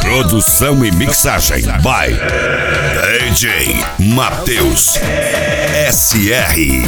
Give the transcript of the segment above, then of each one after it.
Produção e mixagem by DJ Matheus SR.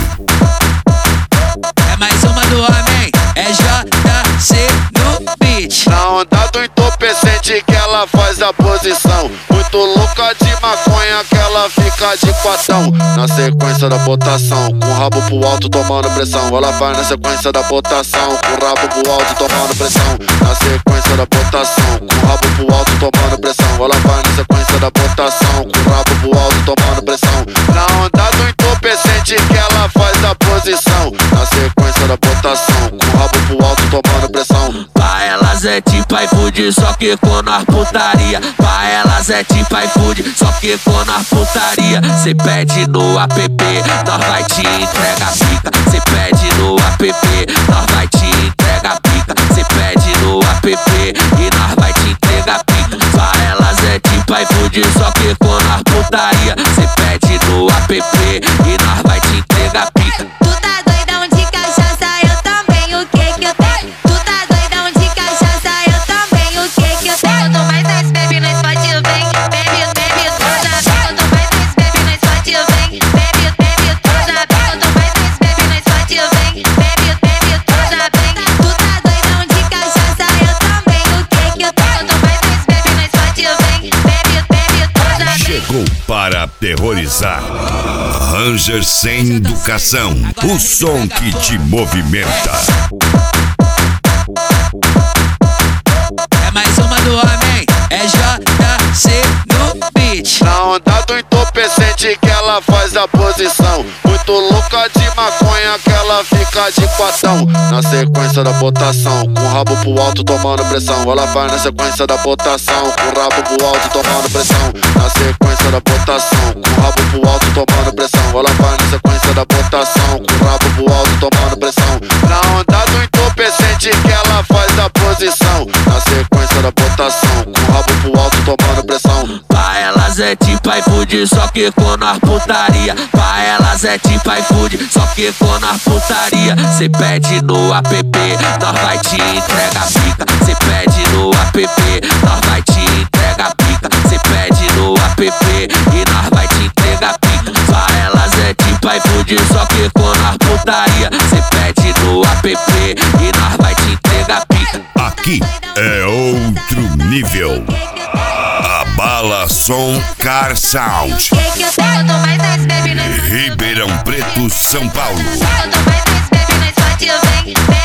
É mais uma do homem, é JC no beat. Na onda do entorpecente que ela faz a posição, muito louca de maconha que ela fica de quatão. Na sequência da botação, com o rabo pro alto tomando pressão. Ela vai na sequência da botação, com o rabo pro alto tomando pressão. Na sequência da botação, com o rabo pro alto tomando pressão. Ela vai na sequência da botação, com o rabo pro alto tomando pressão. Na onda do entorpecente que ela faz a posição, na sequência da botação, com o rabo pro alto tomando pressão. Pra elas é tipo iFood, só que com nós putaria. Pra elas é tipo iFood, só que com nós putaria. Cê pede no app, nós vai te entrega a pica. Cê pede no app, nós vai te entrega a pica. Cê pede no app e nós vai te entregar a pica. Pra elas é tipo iFood, só que com nós putaria. Cê pede no app e nós vai te entregar a pica. Tu tá doidão de cachaça, eu também, o que que eu tenho? Tu tá doidão de cachaça, eu também, o que que eu tenho? Eu tô mais nice, baby, nós pode vem, baby, baby, toda vez. Eu tô mais nice, baby, nós pode vem, baby, baby, toda vez. Eu tô mais nice, baby, nós pode vem, baby, baby, toda vez. Tu tá doidão de cachaça, eu também, o que que eu tenho? Eu tô mais nice, baby, nós pode vem, baby, baby, toda vez. Chegou para aterrorizar. Ranger sem educação, o som que te movimenta. É mais uma do homem, é JC no beat. Na onda do entorpecente que ela faz a posição, muito louca de maconha que ela fica de quatão. Na sequência da botação, com o rabo pro alto tomando pressão. Ela vai na sequência da botação, com o rabo pro alto tomando pressão. Na sequência da botação, com o rabo pro alto tomando pressão. Ela vai na sequência da botação, com o rabo pro alto tomando pressão. Na onda do entorpecente que ela faz a posição, na sequência da botação, com o rabo pro alto tomando pressão. Pra elas é tipo iFood, só que com nós putaria. Pra elas é tipo iFood, só que com nós putaria. Cê pede no app, nós vai te entrega a pica. Cê pede no app, nós vai te entrega a pica. Cê pede no app e nós vai te entregar a pica. Pra elas é tipo iFood, só que com nós putaria. Cê pede no app e nós vai te entregar a pica. Aqui é outro nível. Abala Som Car Sound. Que eu tenho? Eu tô mais nice, baby, nós pode vem. Ribeirão Preto, São Paulo. Eu tô mais nice, baby, nós pode vem, baby.